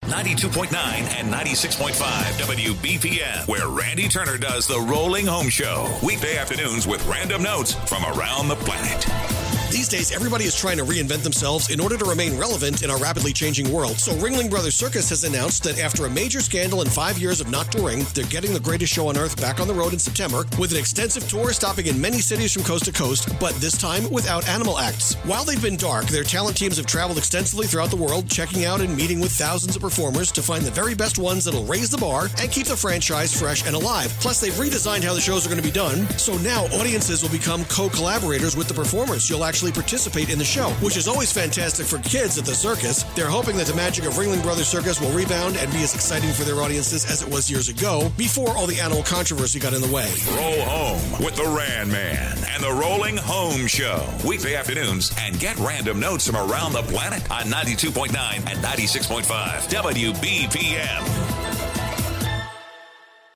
92.9 and 96.5 WBPM, where Randy Turner does the Rolling Home Show. Weekday afternoons with random notes from around the planet. These days, everybody is trying to reinvent themselves in order to remain relevant in our rapidly changing world. So Ringling Brothers Circus has announced that after a major scandal and 5 years of not touring, they're getting the greatest show on earth back on the road in September with an extensive tour stopping in many cities from coast to coast, but this time without animal acts. While they've been dark, their talent teams have traveled extensively throughout the world, checking out and meeting with thousands of performers to find the very best ones that'll raise the bar and keep the franchise fresh and alive. Plus, they've redesigned how the shows are going to be done, so now audiences will become co-collaborators with the performers. You'll actually participate in the show, which is always fantastic for kids at the circus. They're hoping that the magic of Ringling Brothers Circus will rebound and be as exciting for their audiences as it was years ago, before all the animal controversy got in the way. Roll home with the Ran Man and the Rolling Home Show. Weekday afternoons, and get random notes from around the planet on 92.9 and 96.5 WBPM.